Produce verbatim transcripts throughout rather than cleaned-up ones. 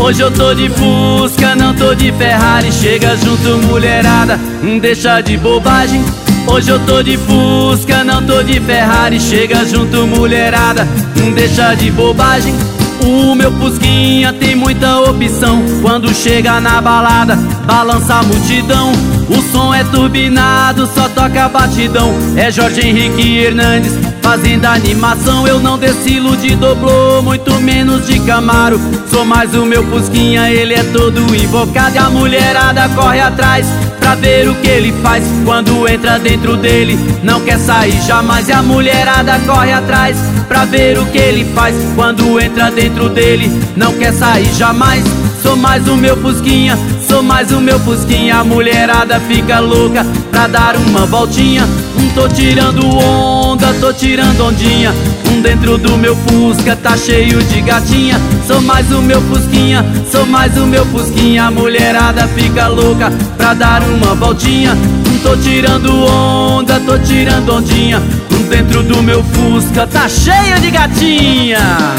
Hoje eu tô de Fusca, não tô de Ferrari. Chega junto, mulherada, deixa de bobagem. Hoje eu tô de Fusca, não tô de Ferrari. Chega junto, mulherada, deixa de bobagem. O meu Fusquinha tem muita opção. Quando chega na balada, balança a multidão. O som é turbinado, só toca batidão. É Jorge Henrique Hernandes fazendo animação. Eu não descilo de doblô, muito menos de Camaro. Sou mais o meu Fusquinha, ele é todo invocado. E a mulherada corre atrás pra ver o que ele faz. Quando entra dentro dele, não quer sair jamais. E a mulherada corre atrás pra ver o que ele faz. Quando entra dentro dele, não quer sair jamais. Sou mais o meu Fusquinha, sou mais o meu Fusquinha. A mulherada fica louca pra dar uma voltinha. Um tô tirando onda, tô tirando ondinha. Um dentro do meu Fusca tá cheio de gatinha. Sou mais o meu Fusquinha, sou mais o meu Fusquinha. A mulherada fica louca pra dar uma voltinha. Um tô tirando onda, tô tirando ondinha. Um dentro do meu Fusca tá cheio de gatinha.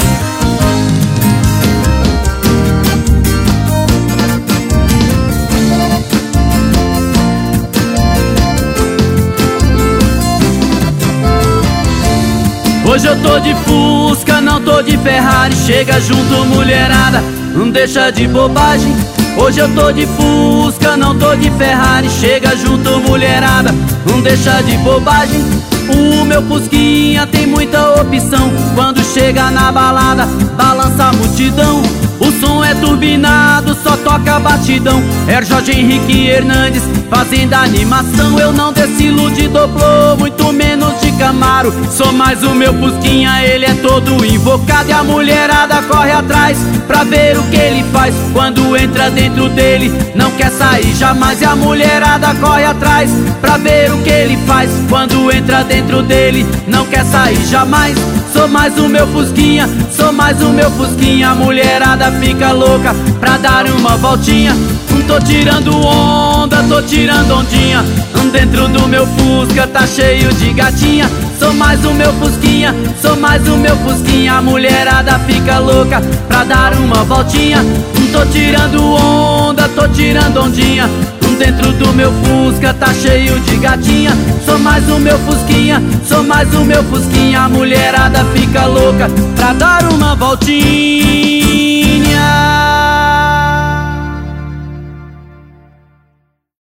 Hoje eu tô de Fusca, não tô de Ferrari. Chega junto, mulherada, não deixa de bobagem. Hoje eu tô de Fusca, não tô de Ferrari. Chega junto, mulherada, não deixa de bobagem. O meu Fusquinha tem muita opção. Quando chega na balada, balança a multidão. O som é turbinado, só toca batidão. É Jorge Henrique Hernandes fazendo animação. Eu não descilo de doblô, muito menos de Camaro. Sou mais o meu Fusquinha, ele é todo invocado. E a mulherada corre atrás pra ver o que ele faz. Quando entra dentro dele, não quer sair jamais. E a mulherada corre atrás pra ver o que ele faz. Quando entra dentro dele, não quer sair jamais. Sou mais o meu Fusquinha, sou mais o meu Fusquinha. A mulherada fica louca pra dar uma voltinha. Tô tirando onda, tô tirando ondinha. Dentro do meu Fusca tá cheio de gatinha. Sou mais o meu Fusquinha, sou mais o meu Fusquinha. A mulherada fica louca pra dar uma voltinha. Tô tirando onda, tô tirando ondinha. Dentro do meu Fusca tá cheio de gatinha. Sou mais o meu Fusquinha, sou mais o meu Fusquinha. A mulherada fica louca pra dar uma voltinha.